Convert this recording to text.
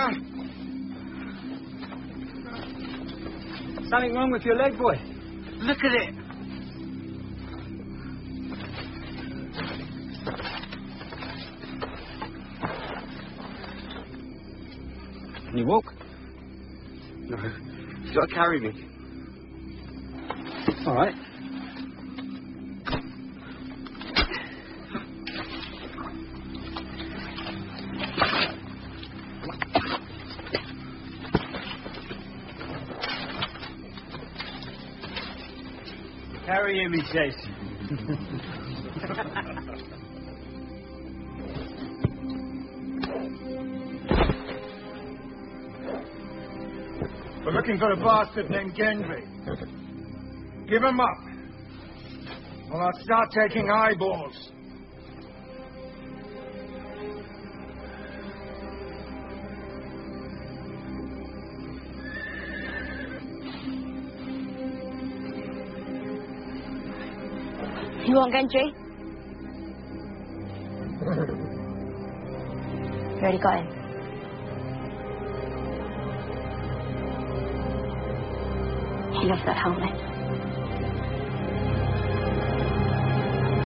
Something wrong with your leg, boy? Look at it. Can you walk? No. You gotta carry me. All right. Carry him, he says. We're looking for a bastard named Gendry. Give him up, or I'll start taking eyeballs. You want Gendry? You already got him. He loves that helmet.